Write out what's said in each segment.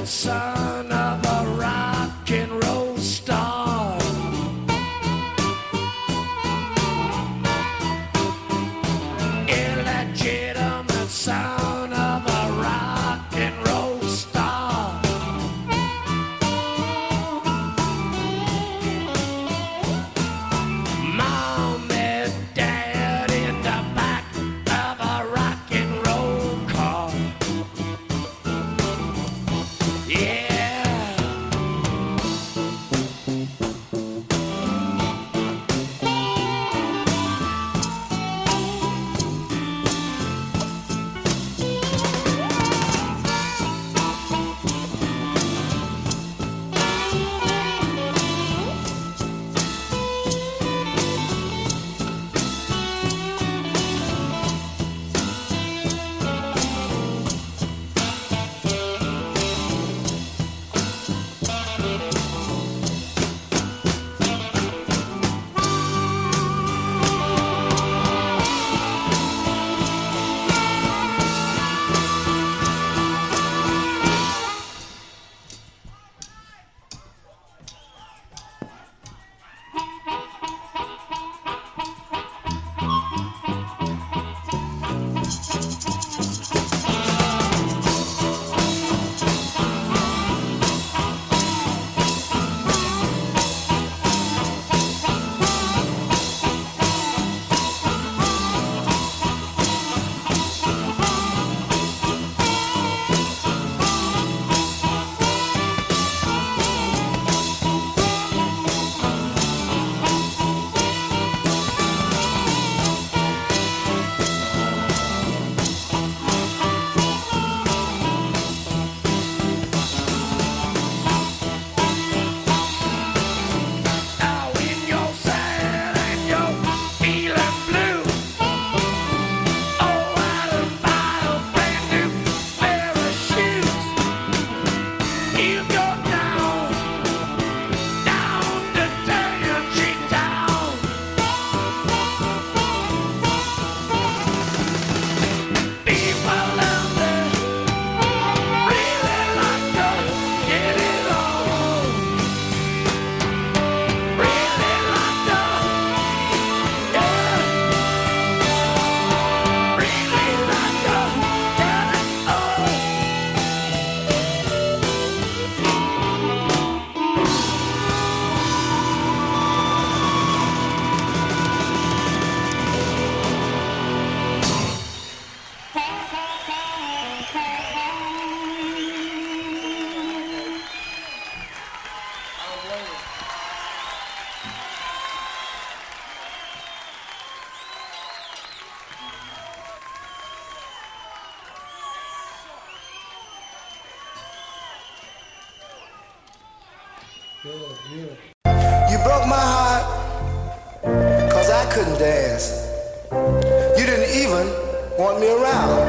son of a rock and roll star. Illegitimate son of a rock and roll star. Mom and dad in the back of a rock and roll car. Yeah. You broke my heart, 'cause I couldn't dance. You didn't even want me around.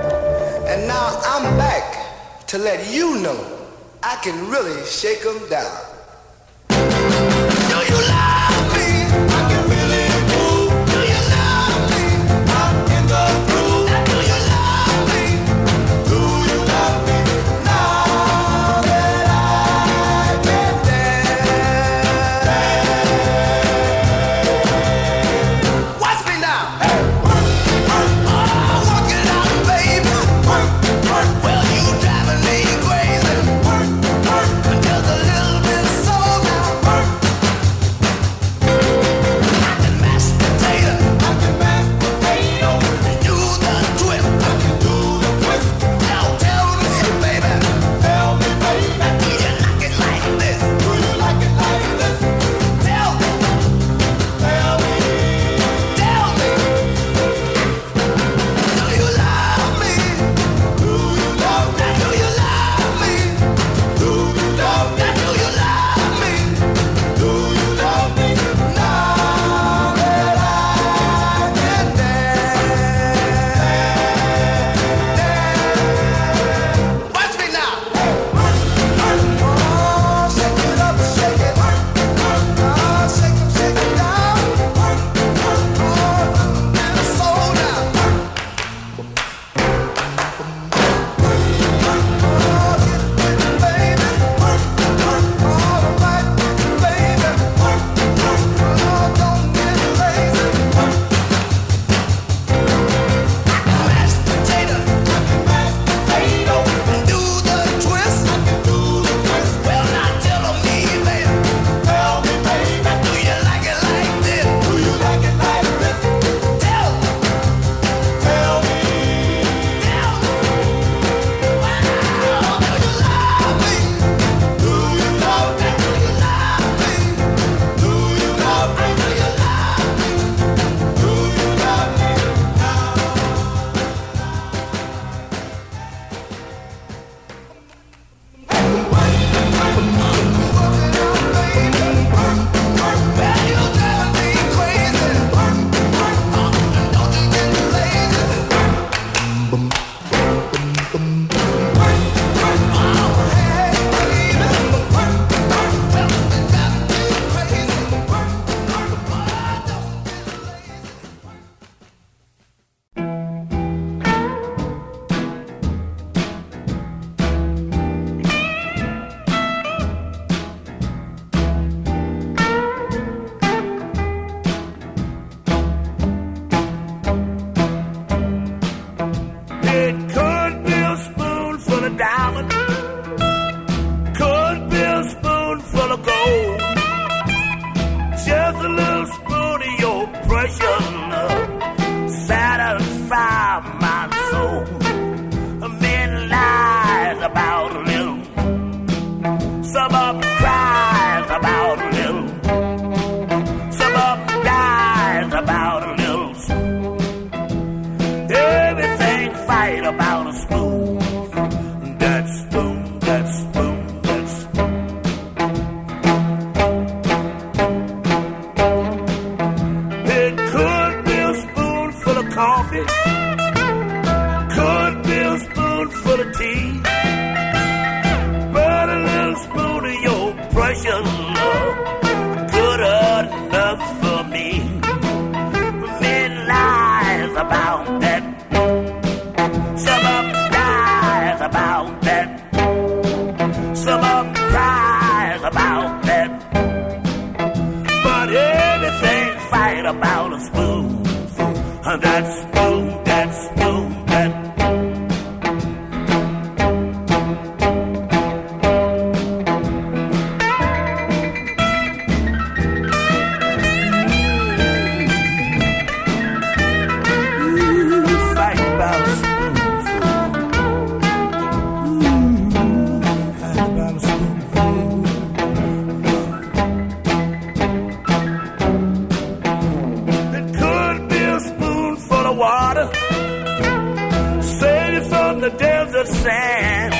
And now I'm back to let you know I can really shake 'em down. Do you love me? I can really move. Do you love me? I'm in the groove. Do you love me? Do you love me? Now that I can dance. Watch me now. Hey. Oh, work it out, baby. Well, you driving me crazy. Just a little bit gold. Just a little spoon of your precious love satisfy my soul. Many lies about a little, some of them cries about a little, some of them dies about a little. Everything fight about a spoon. That spoon, that spoon, that spoon. It could be a spoonful of coffee, could be a spoonful of tea, but a little spoon of your precious love good enough for me. Many lies about that, some of them dies about that, some of them cries about that, but everything fight about a spoon. That spoon, that spoon, that. Fight about a spoonful. Fight about a spoonful. It could be a spoonful of water, save you from the desert sand.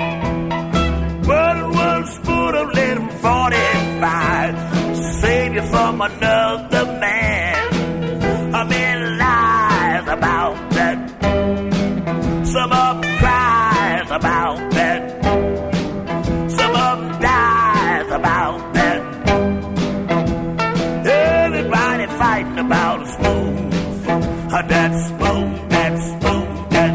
But one spoon of little 45, save you from another man. I mean lies about that, some of them cries about that, some of them dies about that. Everybody fighting about a spoon. That spoon, that spoon, that.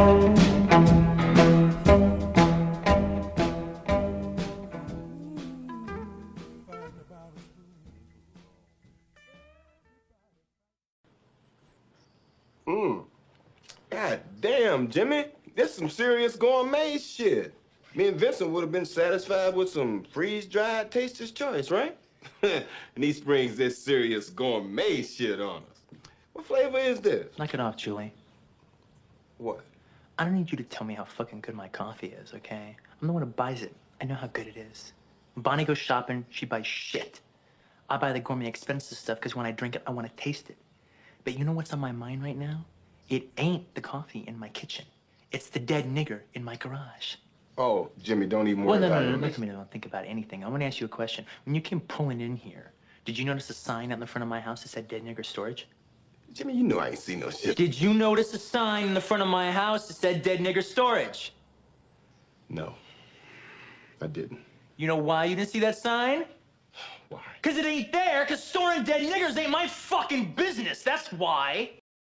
God damn, Jimmy. This some serious gourmet shit. Me and Vincent would have been satisfied with some freeze-dried Taster's Choice, right? And he springs this serious gourmet shit on us. What flavor is this? Knock it off, Julie. What? I don't need you to tell me how fucking good my coffee is, okay? I'm the one who buys it. I know how good it is. When Bonnie goes shopping, she buys shit. I buy the gourmet expensive stuff because when I drink it, I want to taste it. But you know what's on my mind right now? It ain't the coffee in my kitchen. It's the dead nigger in my garage. Oh, Jimmy, don't even worry Well, about it. no, look at me, don't think about anything. I want to ask you a question. When you came pulling in here, did you notice a sign out in the front of my house that said dead nigger storage? Jimmy, you know I ain't seen no shit. Did you notice a sign in the front of my house that said dead nigger storage? No, I didn't. You know why you didn't see that sign? Why? Because it ain't there, because storing dead niggers ain't my fucking business, that's why.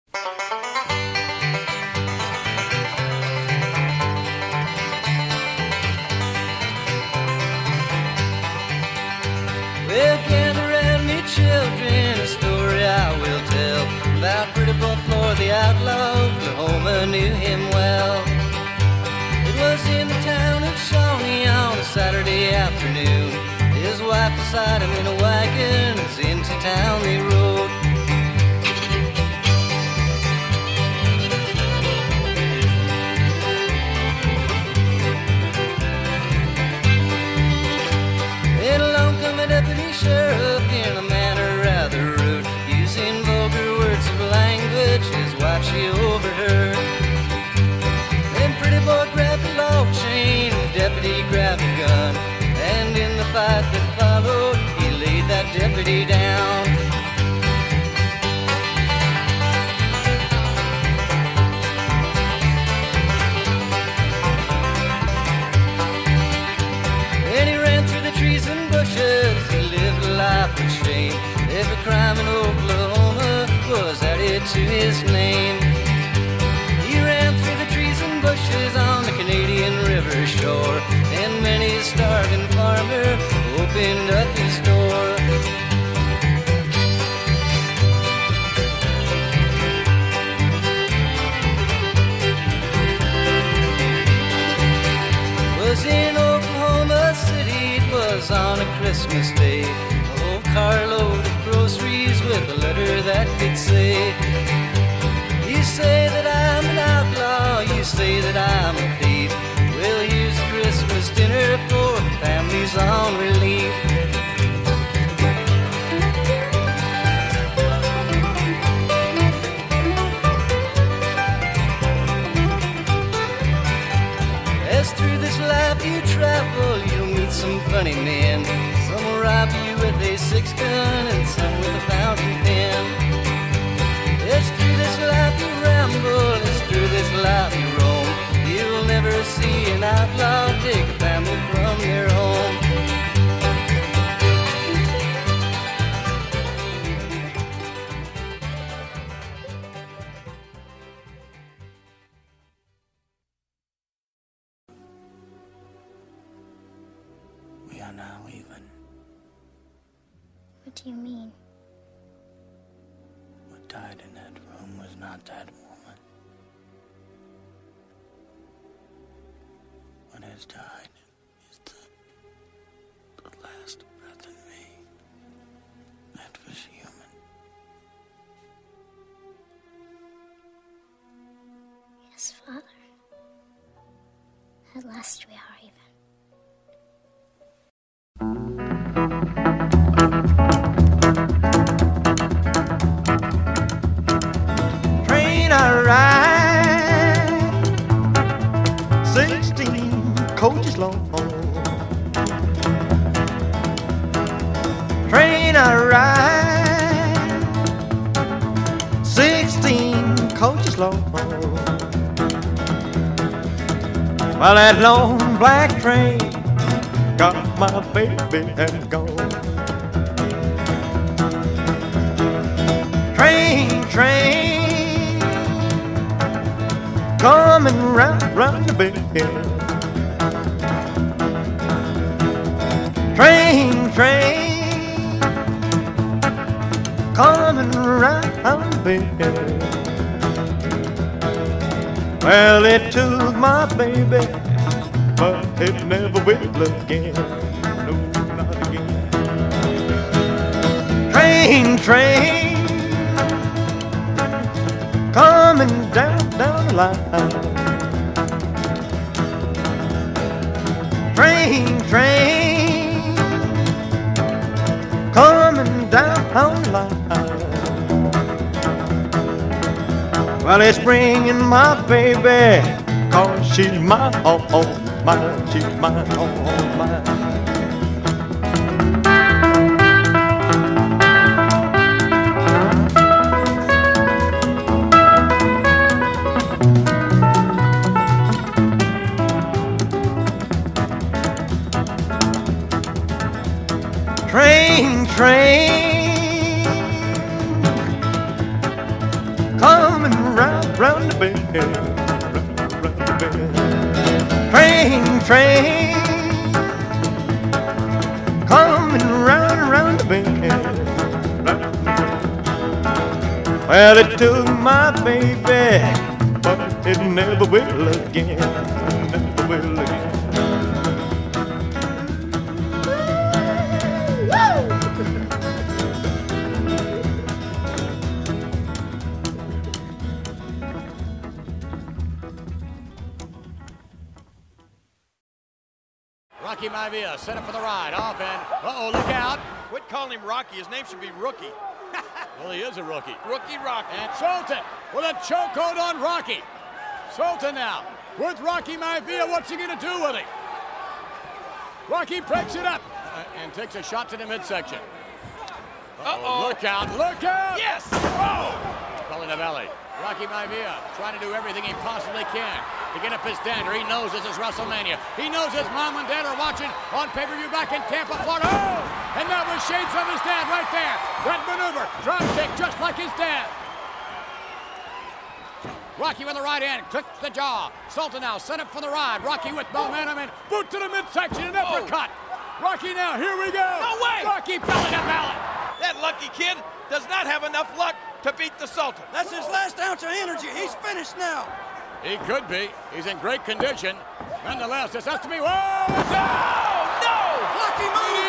Well, gather round me, children, a story I will tell about pretty Bull Floyd, the outlaw. Oklahoma knew him well. It was in the town of Shawnee on a Saturday afternoon. His wife beside him in a wagon, as into town they rode. Then along come a deputy sheriff in a manner rather rude, using vulgar words of language his wife she overheard. Then pretty boy grabbed the log chain, the deputy grabbed a gun, and in the fight that followed, he laid that deputy down. Then he ran through the trees and bushes, he lived a life of shame. Every crime in Oklahoma was added to his name. He ran through the trees and bushes on the Canadian River shore, and many a starving farmer opened up his door. Was in Oklahoma City, it was was on a Christmas day. A whole carload of groceries with a letter that could say, you say that I'm an outlaw, you say that I'm a thief. Well, here's a Christmas dinner for families on relief. As through this life you travel, you'll meet some funny men. Some will rob you with a 6-gun and some with a fountain pen. As through this life you ramble, as through this life you roam, you'll never see an outlaw take a family from their home. We are now even. What do you mean? What died in that room was not that woman. What has died is the last breath in me. That was human. Yes, Father. At last we are even. Train I ride, 16 coaches long. Train I ride, 16 coaches long. Well, that long black train got my baby and gone. Train, coming round the bend. Train, coming round the bend. Well, it took my baby, but it never will again. No, not again. Train, coming down the line. Train, coming down the line. Well, it's bringing my baby, 'cause she's mine, all mine, she's mine, all mine. Train, coming round the bend, round the bend. Train, coming round the bend, round the bend. Well, it took my baby, but it never will again, never will again. Rocky Maivia set up for the ride, off and, uh-oh, look out. Quit calling him Rocky, his name should be Rookie. Well, he is a rookie. Rookie Rocky. And Sultan with a chokehold on Rocky. Sultan now with Rocky Maivia. What's he gonna do with him? Rocky breaks it up and takes a shot to the midsection. Uh-oh. Look out, look out! Yes! Oh! Fell in the belly. Rocky Maivia trying to do everything he possibly can to get up his dander. He knows this is WrestleMania. He knows his mom and dad are watching on pay-per-view back in Tampa, Florida. Oh! And that was shades of his dad right there. That maneuver, drop kick just like his dad. Rocky with the right hand, clicks the jaw. Sultan now set up for the ride. Rocky with momentum and boot to the midsection and uppercut. Rocky now, here we go. No way! Rocky belly to belly. That lucky kid does not have enough luck to beat the Sultan. That's his last ounce of energy. He's finished now. He could be. He's in great condition. Nonetheless, this has to be. Whoa! No! Lucky move!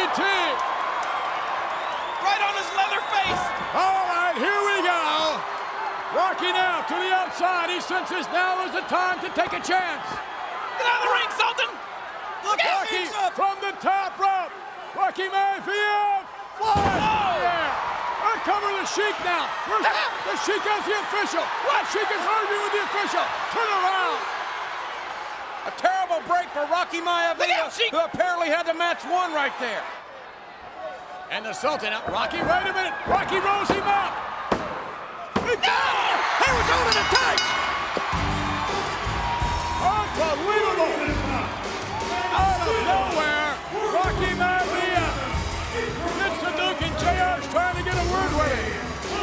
senses now is the time to take a chance. Get out of the ring, Sultan! Look, Rocky hands up! from the top rope. Rocky Maivia flies. Yeah. Cover the Sheik now. The Sheik has the official. The Sheik is arguing with the official. Turn around. A terrible break for Rocky Maivia, who apparently had the match won right there. And the Sultan, Rocky, wait a minute. Rocky rolls him up. He was holding it tight. Unbelievable. Out of nowhere, Rocky Maivia. Vince the Duke and JR's trying to get a word with him.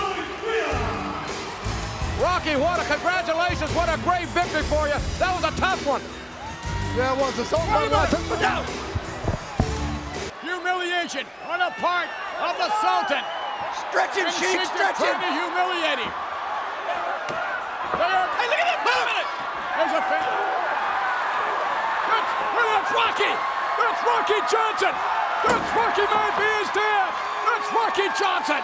Rocky, congratulations. What a great victory for you. That was a tough one. Yeah, it was. The Sultan took me down. Humiliation on the part of the Sultan. Stretch him, Sheik, stretch him. Trying to humiliate him. Hey, look at that movement! There's a fan. That's Rocky. That's Rocky Johnson. That's Rocky Maivia's dad. That's Rocky Johnson.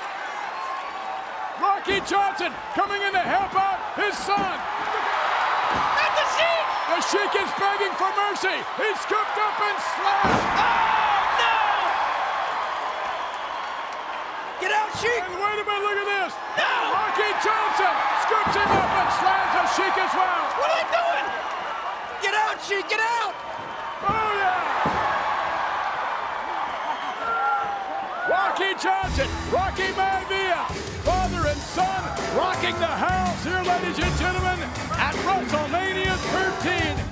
Rocky Johnson coming in to help out his son. Not the Sheik! The Sheik is begging for mercy. He's scooped up and slashed. Oh, no! Get out, Sheik! And wait a minute, look at this. No! Rocky Johnson scoops him up and slams the Sheik as well. What are they doing? Get out, Sheik, get out! Oh, yeah! Rocky Johnson, Rocky Maivia, father and son, rocking the house here, ladies and gentlemen, at WrestleMania 13.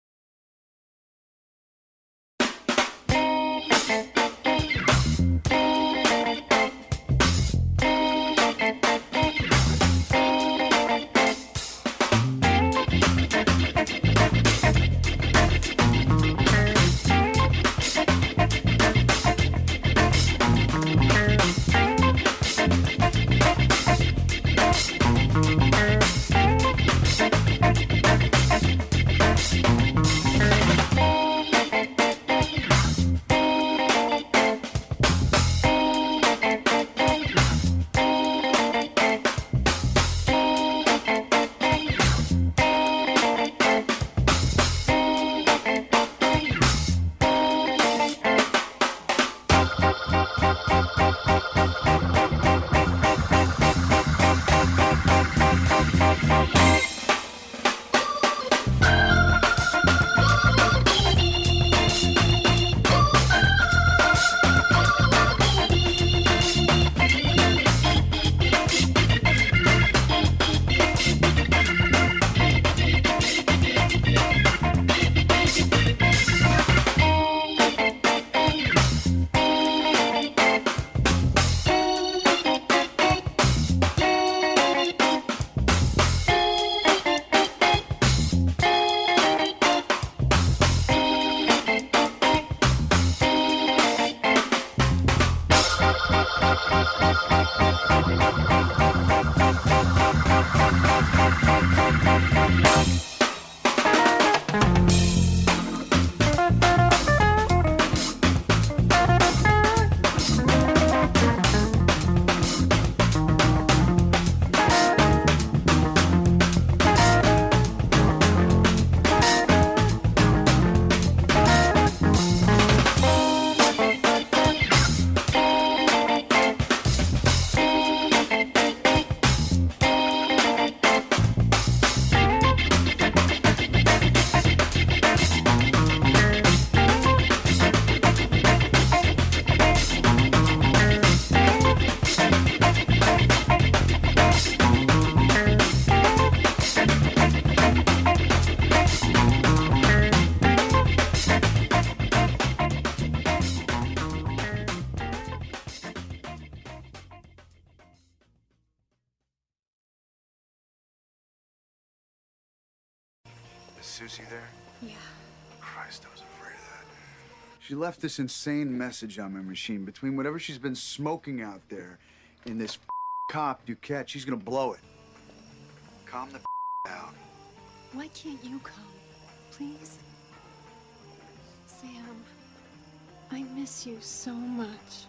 Is Susie there? Yeah. Christ, I was afraid of that. She left this insane message on my machine. Between whatever she's been smoking out there and this cop Duquette, she's gonna blow it. Calm the down. Why can't you come? Please? Sam, I miss you so much.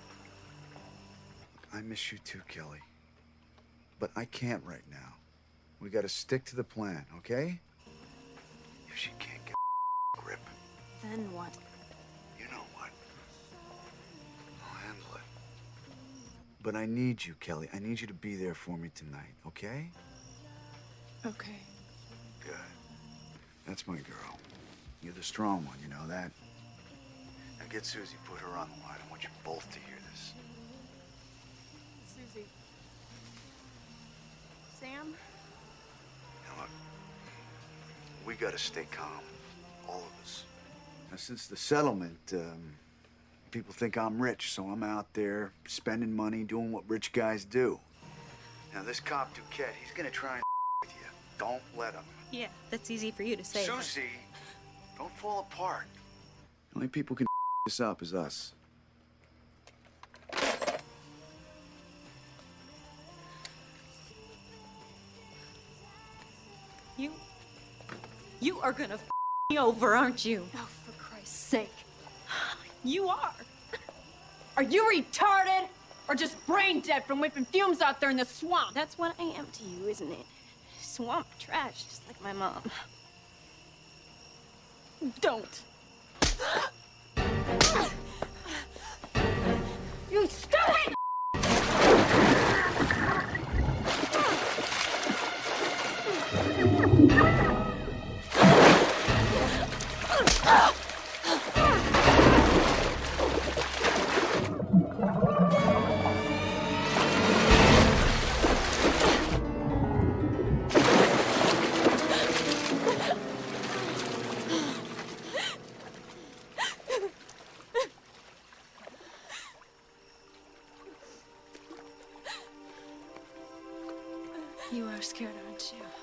I miss you too, Kelly. But I can't right now. We gotta stick to the plan, okay? If she can't get a grip, Then what? you know what? I'll handle it. But I need you, Kelly. I need you to be there for me tonight, okay? Okay. Good. That's my girl. You're the strong one, you know that? Now get Susie, put her on the line. I want you both to hear this. Susie. Sam? Now look, we gotta stay calm, all of us. Now since the settlement, people think I'm rich, so I'm out there spending money, doing what rich guys do. Now this cop Duquette, he's gonna try and with you. Don't let him. Yeah, that's easy for you to say. Susie, don't fall apart. The only people who can this up is us. You are gonna me over, aren't you? Oh, for Christ's sake. You are. Are you retarded? Or just brain dead from whipping fumes out there in the swamp? That's what I am to you, isn't it? Swamp trash, just like my mom. Don't. You stupid! You are scared, aren't you?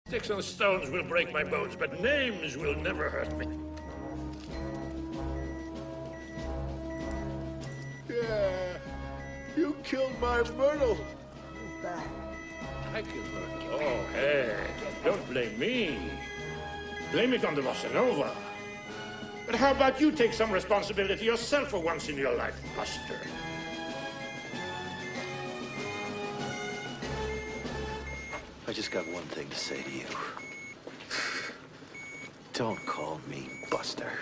Sticks and stones will break my bones, but names will never hurt me. Yeah, you killed my Myrtle. I killed Myrtle. Oh, hey, don't blame me. Blame it on the Bossa Nova. But how about you take some responsibility yourself for once in your life, Buster? I just got one thing to say to you. Don't call me Buster.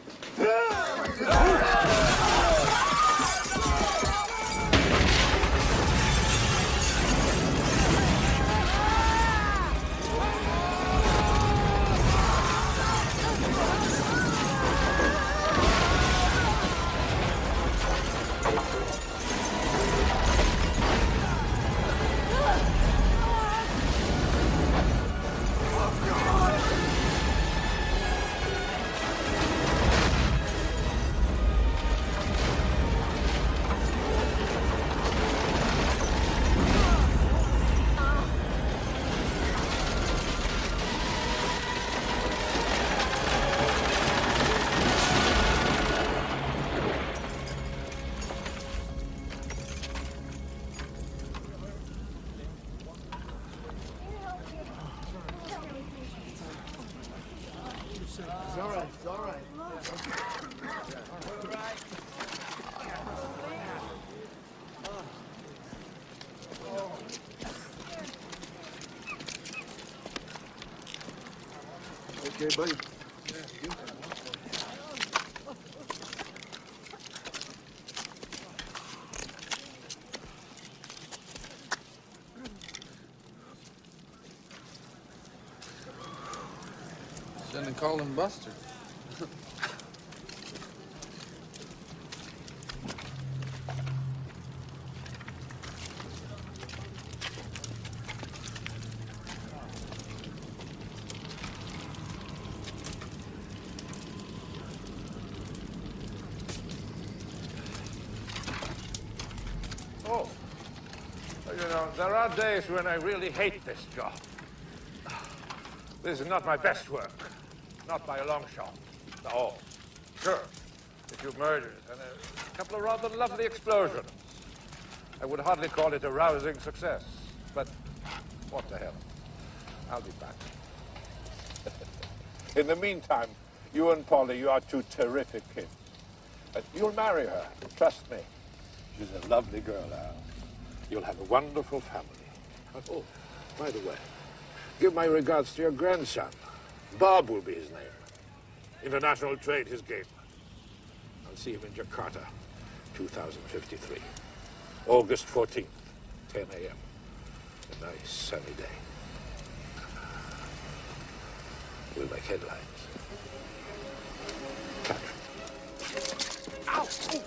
It's all right. It's all right. Okay, buddy. Shouldn't have called him Buster. Oh, you know, there are days when I really hate this job. This is not my best work, not by a long shot. Oh, sure, a few murders and a couple of rather lovely explosions. I would hardly call it a rousing success, but what the hell? I'll be back. In the meantime, you and Polly, you are two terrific kids. But you'll marry her, trust me. She's a lovely girl, Al. You'll have a wonderful family. Oh, by the way, give my regards to your grandson. Bob will be his name. International trade, his game. I'll see him in Jakarta, 2053. August 14th, 10 a.m. A nice sunny day. We'll make headlines. Ow! Oh.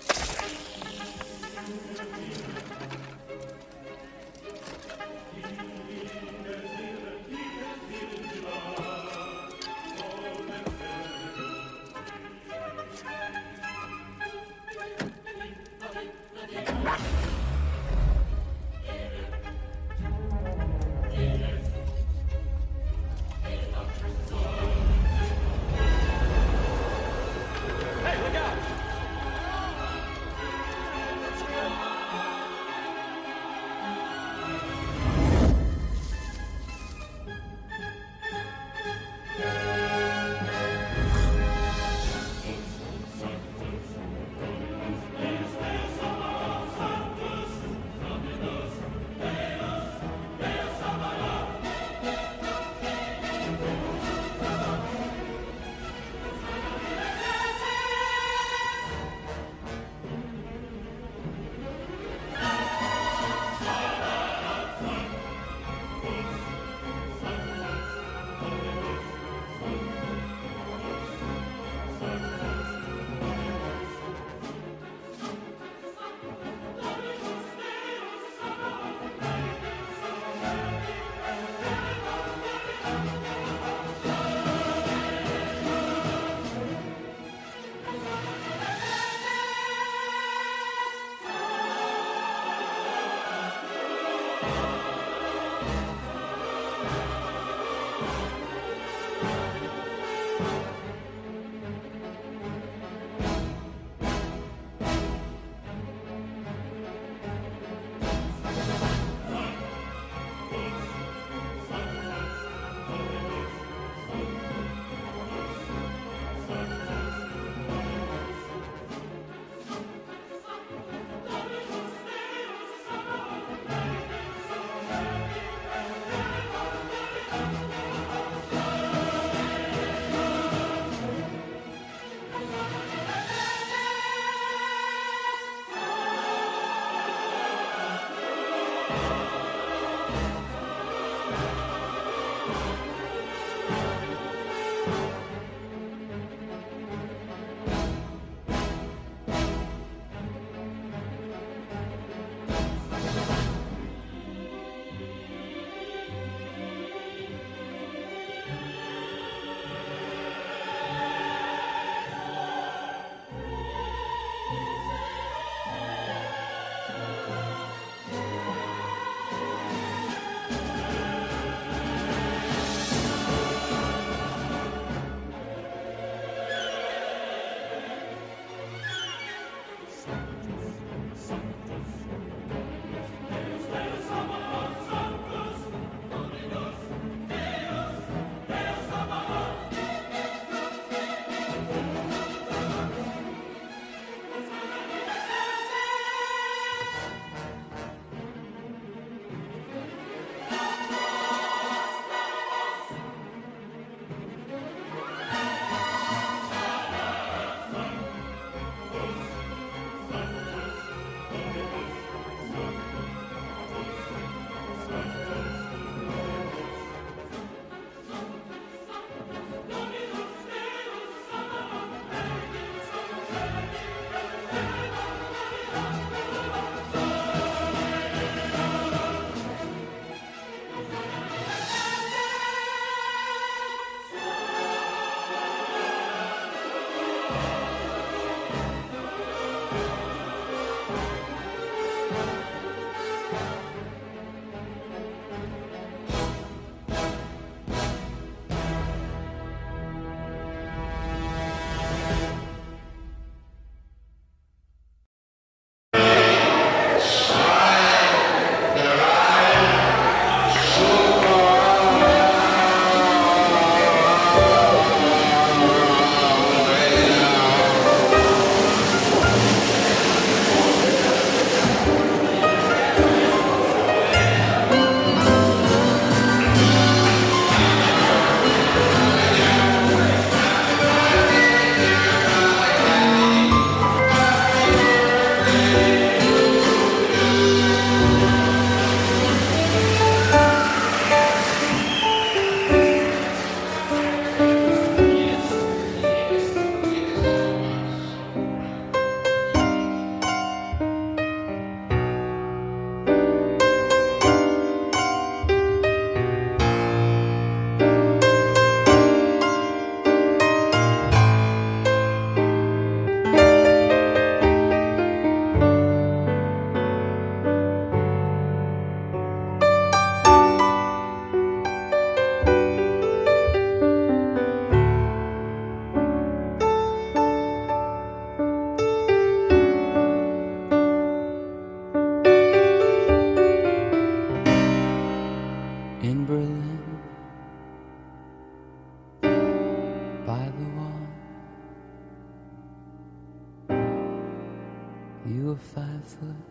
You were 5 foot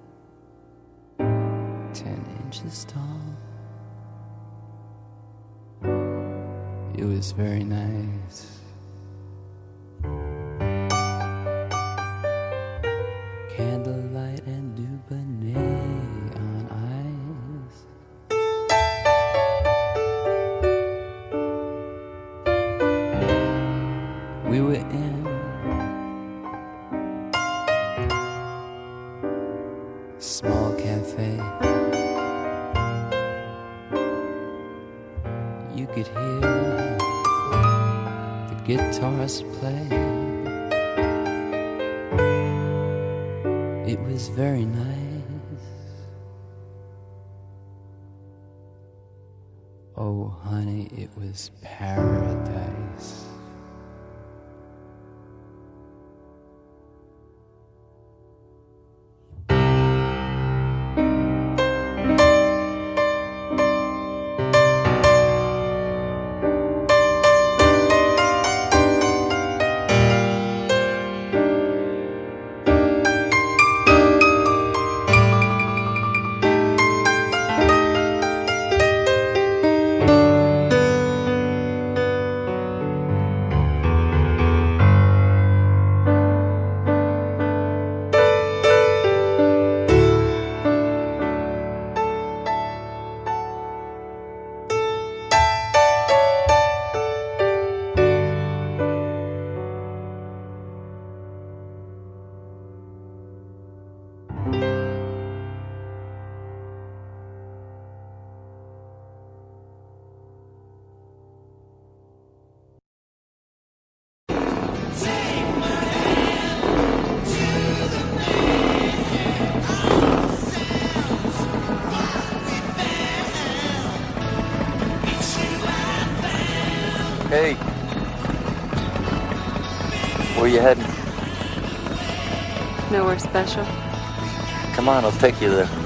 10 inches tall. It was very nice. Candlelight and Dubonnet on ice. We were in small cafe. You could hear the guitars play. It was very nice. Oh, honey, it was paradise. Hey. Where you heading? Nowhere special. Come on, I'll take you there.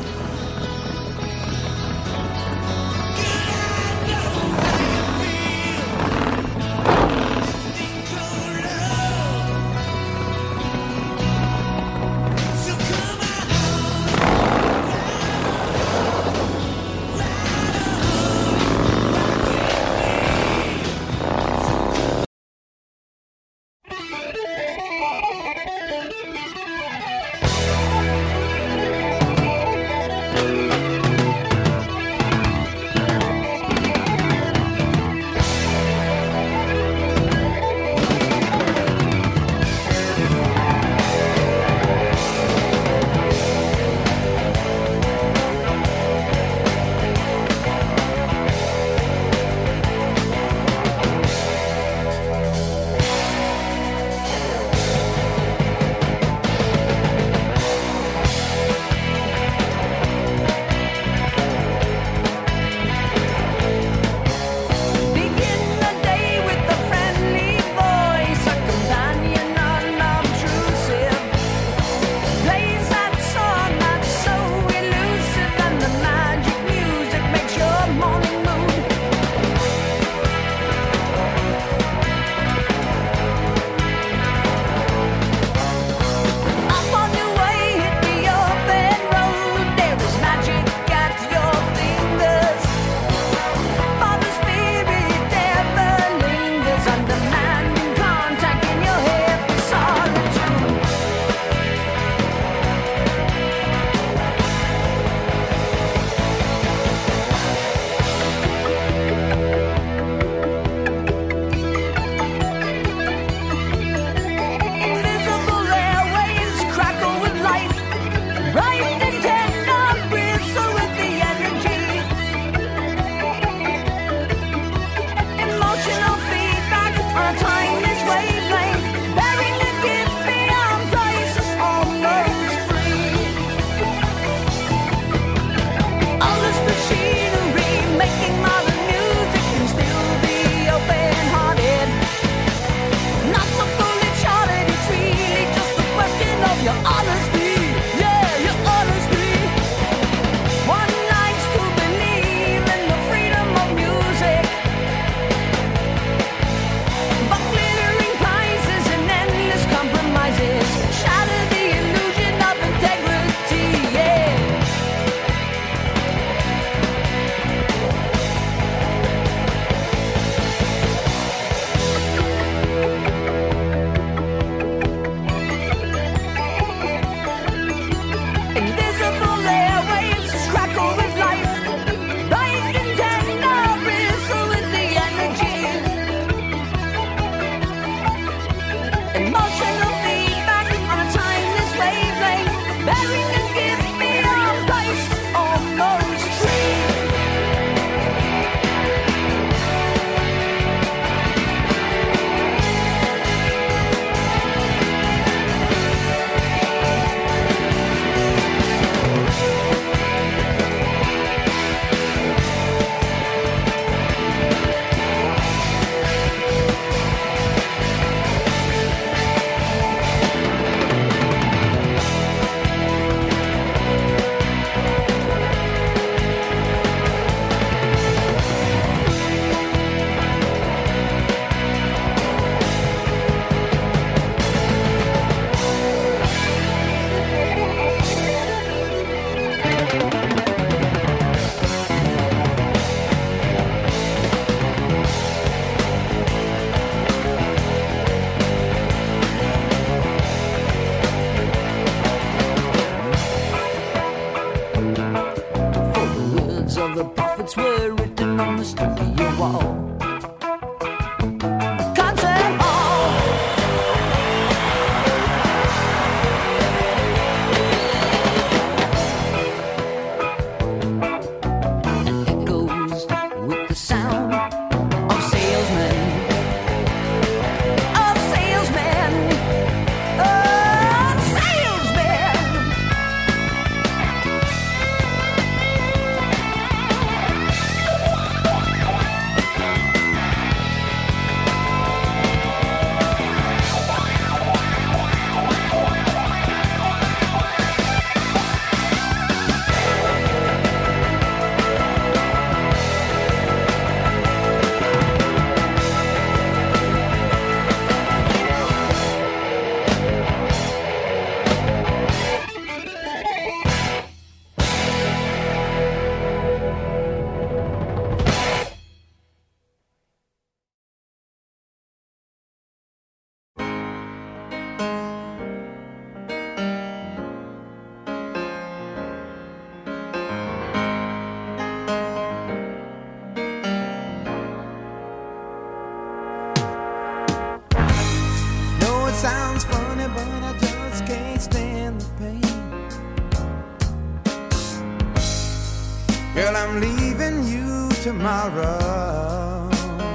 I'm leaving you tomorrow.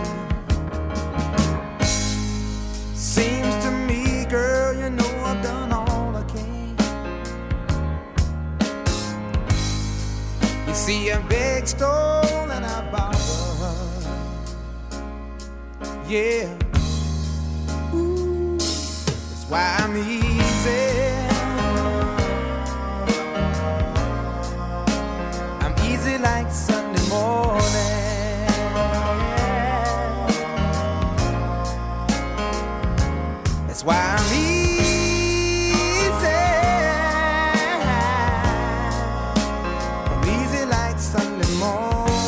Seems to me, girl, you know I've done all I can. You see, I beg, stole, and I borrowed. Yeah. Ooh, that's why I'm easy. I'm easy like Sunday morning. That's why I'm easy. I'm easy like Sunday morning.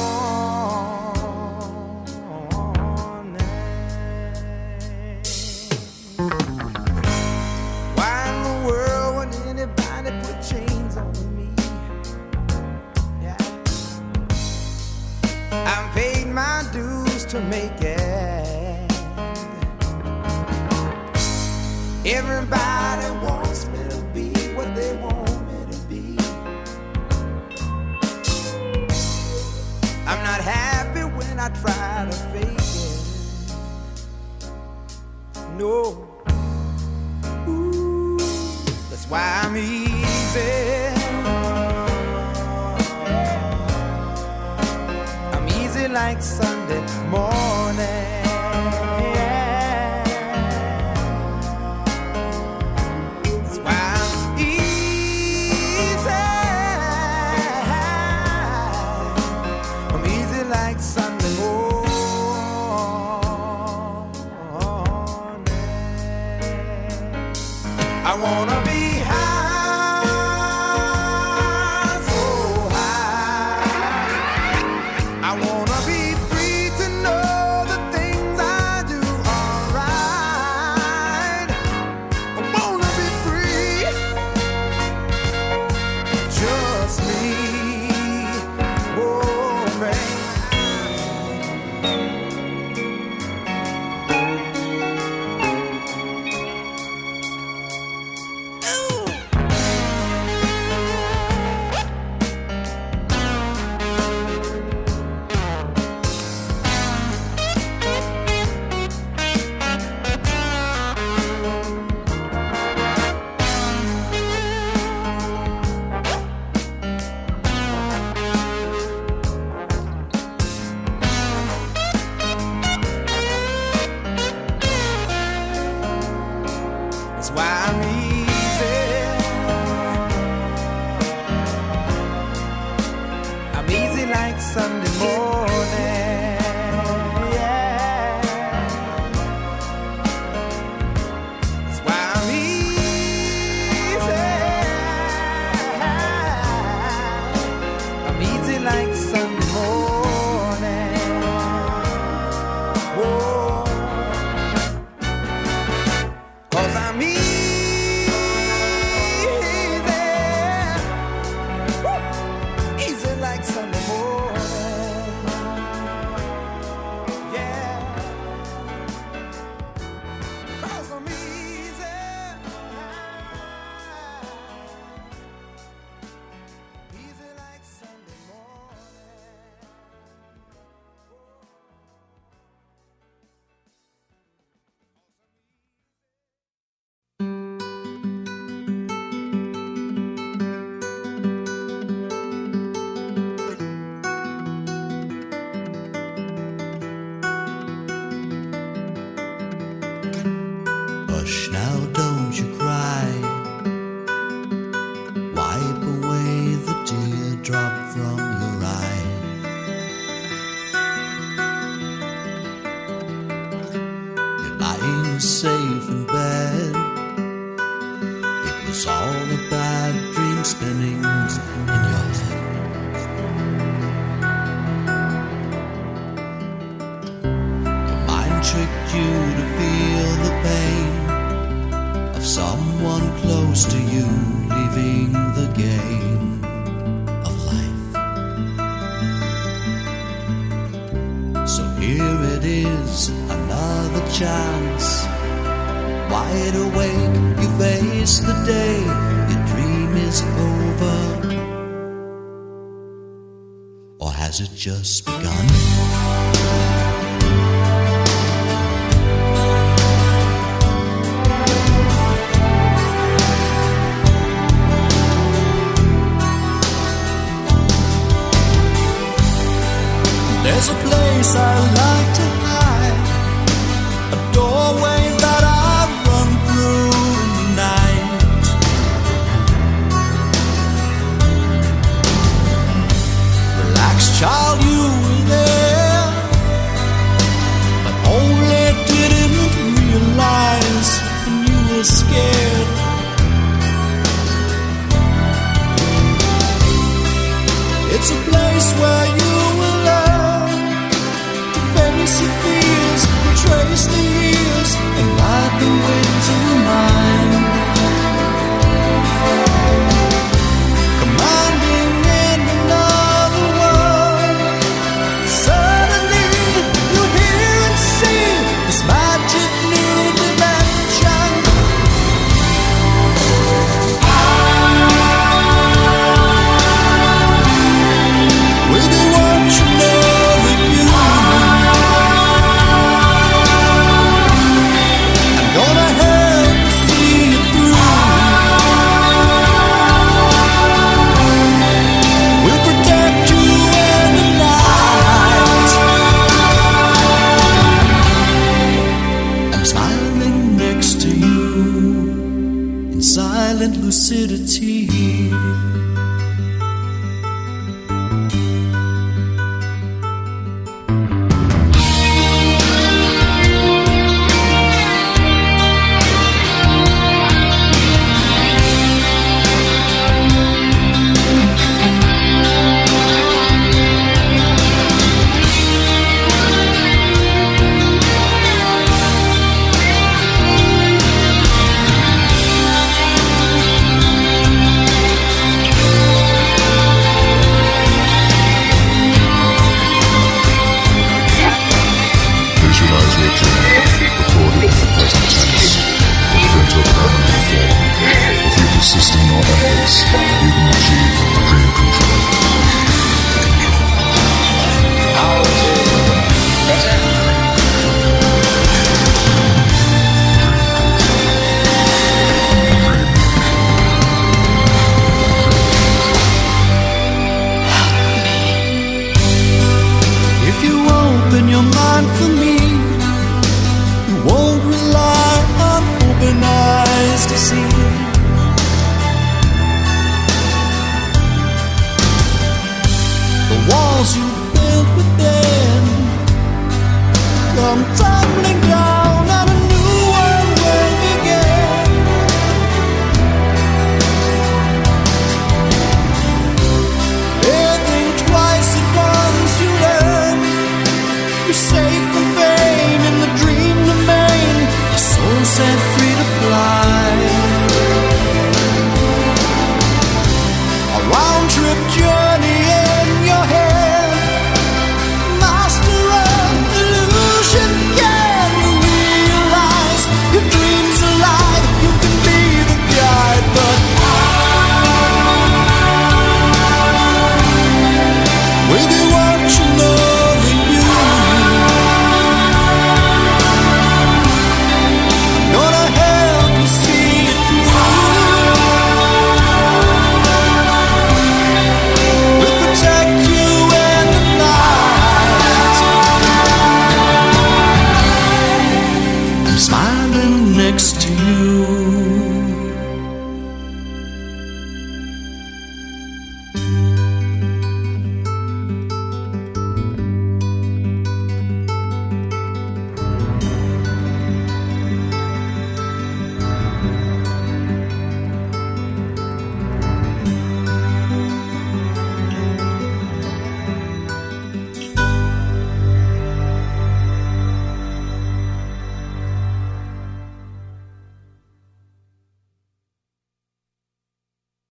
Why in the world would anybody put chains on me? Yeah. I've paid my dues to make it. Everybody wants me to be what they want me to be. I'm not happy when I try to fake it. No. Ooh, that's why I'm easy. I'm easy like Sunday morning. That's why I'm easy. I'm easy like Sunday morning. I wanna be high, so high. I wanna be free to know the things I do are right. I wanna be free, just me, oh man. That's why I'm easy. I'm easy like Sunday morning. Yeah. That's why I'm easy. I'm easy like Sunday morning. Whoa. 'Cause I'm easy. Woo. Easy like Sunday morning. Yeah. 'Cause I'm easy. Easy like Sunday morning. Hush now, don't you cry. Wipe away the teardrop from your eye. You're lying safe in bed. It was all a bad dream spinning in your head. Your mind tricked you to feel the pain of someone close to you leaving the game of life. So here it is, another chance. Wide awake, you face the day your dream is over. Or has it just begun? There's a place I like to